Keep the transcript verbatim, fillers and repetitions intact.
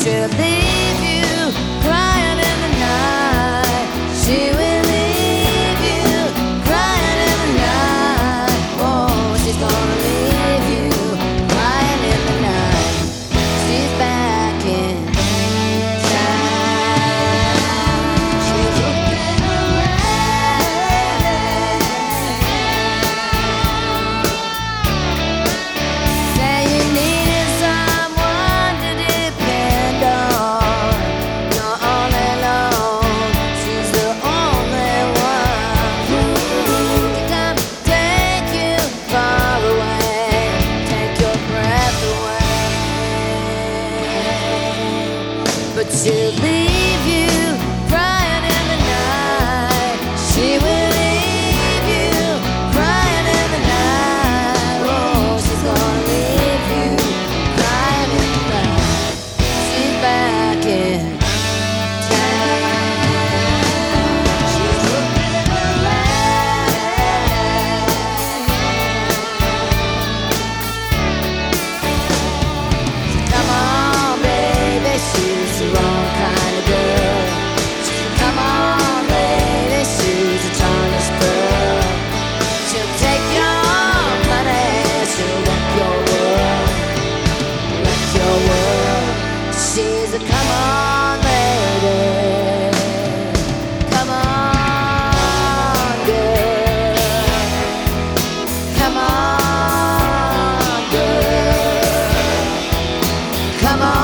she'll leave you crying in the night. She will leave you crying in the night. Oh, she's gonna leave you crying in the night. She's back in town. She's looking around. Say you needed someone to depend on. You're all alone. She's the only one who can come take you far away, take your breath away. But she'll leave you crying in the night. She will leave you crying in the night. Oh, she's gonna leave you crying in the night. She's back in town. She's looking around. Come on, baby, she's the wrong kind of girl. Come on, lady, she's a tarnished pearl. She'll take your money, she'll wreck your world, wreck your world. She's a come on, lady. Come on, girl. Come on, girl. Come on.